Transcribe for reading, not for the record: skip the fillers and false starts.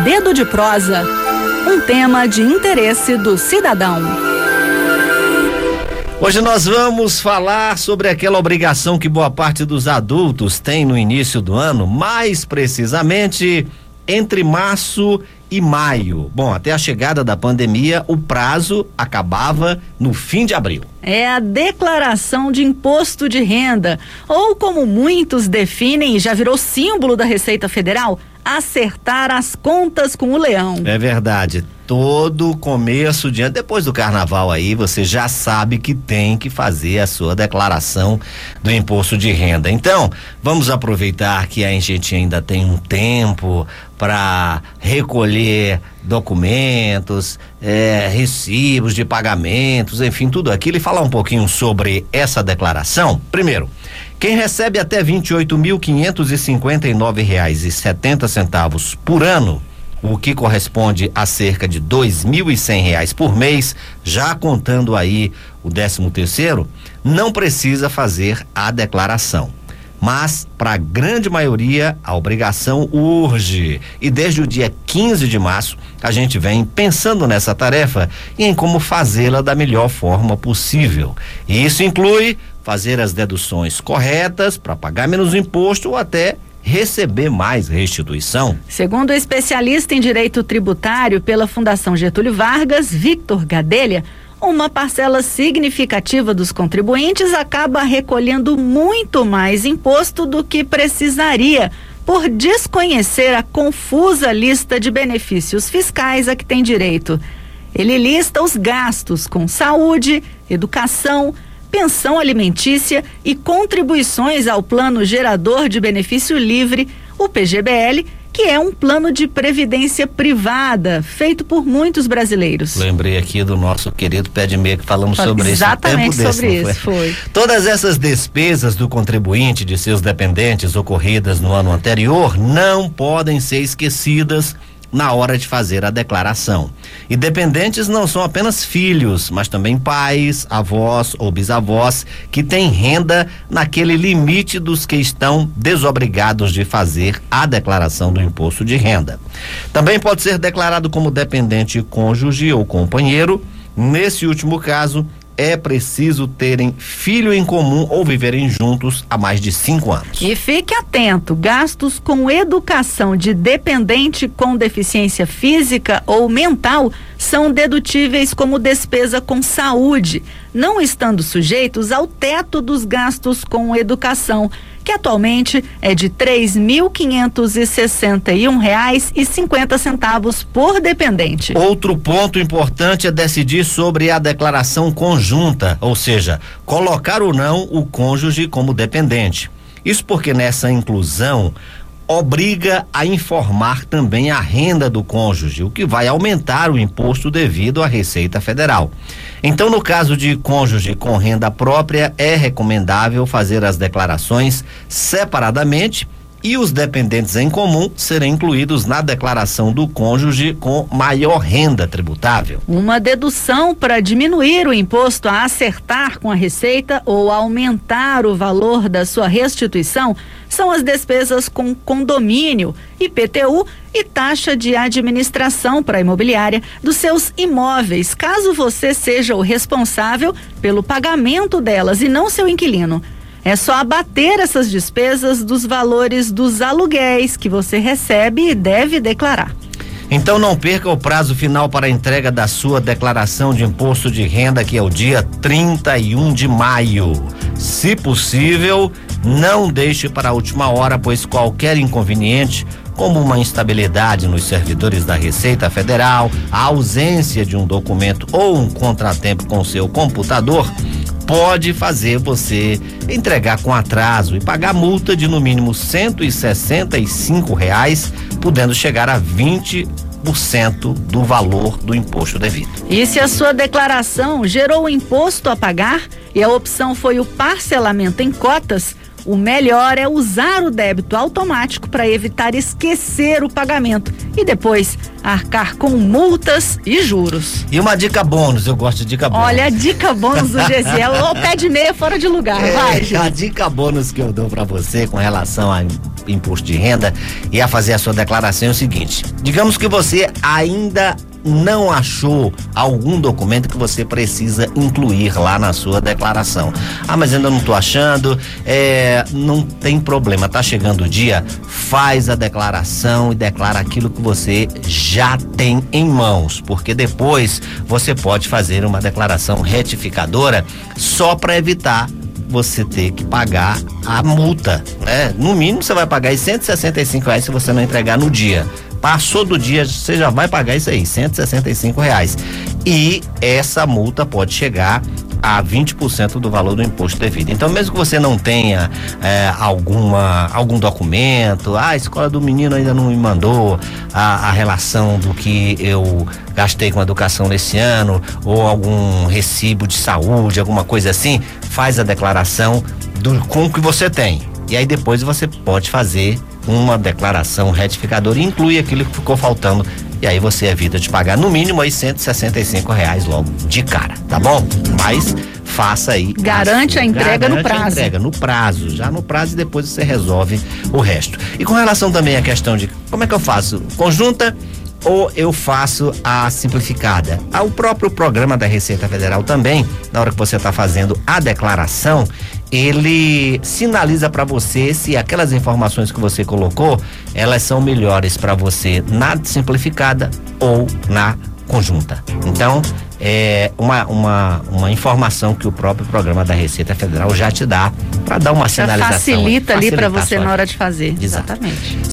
Dedo de Prosa, um tema de interesse do cidadão. Hoje nós vamos falar sobre aquela obrigação que boa parte dos adultos tem no início do ano, mais precisamente entre março e maio. Bom, até a chegada da pandemia, o prazo acabava no fim de abril. É a declaração de imposto de renda, ou como muitos definem e já virou símbolo da Receita Federal, acertar as contas com o leão. É verdade. Todo começo de ano, depois do carnaval aí, você já sabe que tem que fazer a sua declaração do imposto de renda. Então, vamos aproveitar que a gente ainda tem um tempo para recolher documentos, recibos de pagamentos, enfim, tudo aquilo, e falar um pouquinho sobre essa declaração. Primeiro, quem recebe até R$28.559,70 por ano, o que corresponde a cerca de R$2.100 por mês, já contando aí o 13º, não precisa fazer a declaração. Mas, para a grande maioria, a obrigação urge. E desde o dia 15 de março, a gente vem pensando nessa tarefa e em como fazê-la da melhor forma possível. E isso inclui fazer as deduções corretas para pagar menos imposto ou até receber mais restituição. Segundo o especialista em direito tributário pela Fundação Getúlio Vargas, Victor Gadelha, uma parcela significativa dos contribuintes acaba recolhendo muito mais imposto do que precisaria, por desconhecer a confusa lista de benefícios fiscais a que tem direito. Ele lista os gastos com saúde, educação, pensão alimentícia e contribuições ao Plano Gerador de Benefício Livre, o PGBL, que é um plano de previdência privada feito por muitos brasileiros. Lembrei aqui do nosso querido Pé de Meia que falamos sobre isso. Exatamente sobre isso, foi. Todas essas despesas do contribuinte de seus dependentes ocorridas no ano anterior não podem ser esquecidas na hora de fazer a declaração. E dependentes não são apenas filhos, mas também pais, avós ou bisavós que têm renda naquele limite dos que estão desobrigados de fazer a declaração do imposto de renda. Também pode ser declarado como dependente cônjuge ou companheiro. Nesse último caso, é preciso terem filho em comum ou viverem juntos há mais de 5 anos. E fique atento, gastos com educação de dependente com deficiência física ou mental são dedutíveis como despesa com saúde, não estando sujeitos ao teto dos gastos com educação, que atualmente é de R$3.561,50 por dependente. Outro ponto importante é decidir sobre a declaração conjunta, ou seja, colocar ou não o cônjuge como dependente. Isso porque nessa inclusão obriga a informar também a renda do cônjuge, o que vai aumentar o imposto devido à Receita Federal. Então, no caso de cônjuge com renda própria, é recomendável fazer as declarações separadamente e os dependentes em comum serem incluídos na declaração do cônjuge com maior renda tributável. Uma dedução para diminuir o imposto a acertar com a Receita ou aumentar o valor da sua restituição são as despesas com condomínio, IPTU e taxa de administração para a imobiliária dos seus imóveis, caso você seja o responsável pelo pagamento delas e não seu inquilino. É só abater essas despesas dos valores dos aluguéis que você recebe e deve declarar. Então não perca o prazo final para a entrega da sua declaração de imposto de renda, que é o dia 31 de maio. Se possível, não deixe para a última hora, pois qualquer inconveniente, como uma instabilidade nos servidores da Receita Federal, a ausência de um documento ou um contratempo com seu computador, pode fazer você entregar com atraso e pagar multa de no mínimo R$165, podendo chegar a 20% do valor do imposto devido. E se a sua declaração gerou imposto a pagar e a opção foi o parcelamento em cotas, o melhor é usar o débito automático para evitar esquecer o pagamento e depois arcar com multas e juros. E uma dica bônus, eu gosto de dica bônus. Olha, a dica bônus do Gesiel, o pé de meia fora de lugar, vai, gente. A dica bônus que eu dou para você com relação a imposto de renda e a fazer a sua declaração é o seguinte: digamos que você ainda não achou algum documento que você precisa incluir lá na sua declaração. Mas ainda não estou achando, não tem problema, tá chegando o dia, faz a declaração e declara aquilo que você já tem em mãos, porque depois você pode fazer uma declaração retificadora só para evitar você ter que pagar a multa, né? No mínimo você vai pagar R$165 se você não entregar no dia. Passou do dia, você já vai pagar isso aí, R$165. E essa multa pode chegar a 20% do valor do imposto devido. Então, mesmo que você não tenha algum documento, a escola do menino ainda não me mandou a relação do que eu gastei com educação nesse ano, ou algum recibo de saúde, alguma coisa assim, faz a declaração com o que você tem. E aí depois você pode fazer uma declaração retificadora e inclui aquilo que ficou faltando. E aí você evita de pagar no mínimo aí R$165 logo de cara, tá bom? Mas faça aí. Garante a entrega no prazo. Entrega no prazo, já no prazo, e depois você resolve o resto. E com relação também à questão de como é que eu faço? Conjunta ou eu faço a simplificada? O próprio programa da Receita Federal também, na hora que você está fazendo a declaração, ele sinaliza para você se aquelas informações que você colocou, elas são melhores para você na simplificada ou na conjunta. Então, é uma informação que o próprio programa da Receita Federal já te dá para dar uma sinalização. Facilita ali para você na hora de fazer. Exatamente.